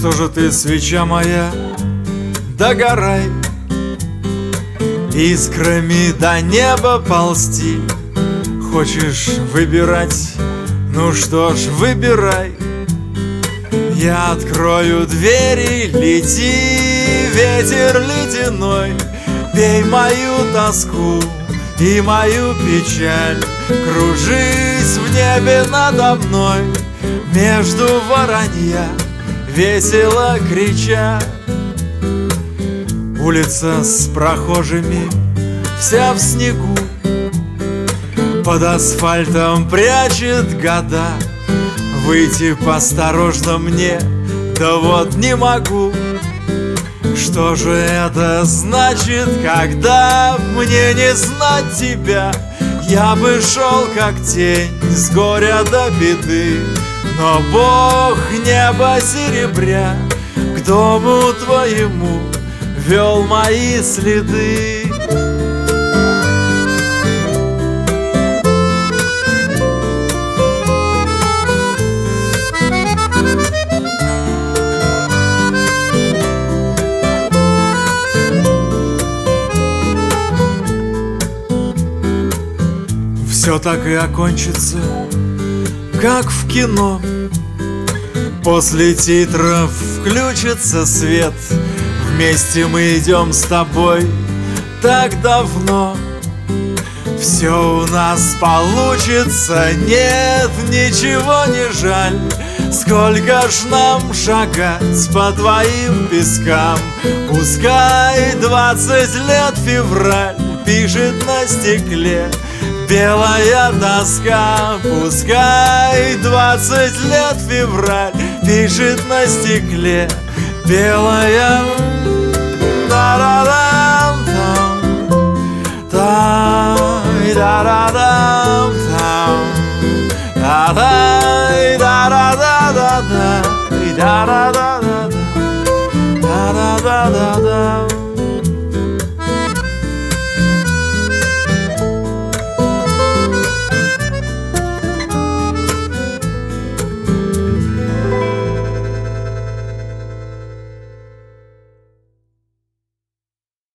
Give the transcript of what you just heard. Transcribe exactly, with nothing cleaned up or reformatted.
что же ты, свеча моя, догорай, искрами до неба ползти. Хочешь выбирать? Ну что ж, выбирай. Я открою двери, лети, ветер ледяной, пей мою тоску и мою печаль. Кружись в небе надо мной, между воронья, весело крича. Улица с прохожими вся в снегу, под асфальтом прячет года. Выйти посторожно мне, да вот не могу. Что же это значит, когда мне не знать тебя? Я бы шел как тень с горя до беды, но Бог неба серебря к дому твоему вел мои следы. Все так и окончится, как в кино. После титров включится свет. Вместе мы идем с тобой так давно. Все у нас получится, нет, ничего не жаль. Сколько ж нам шагать по твоим пескам? Пускай двадцать лет февраль пишет на стекле белая тоска. Пускай двадцать лет февраль пишет на стекле белая. Та-да-дам-там, та-да-да-да.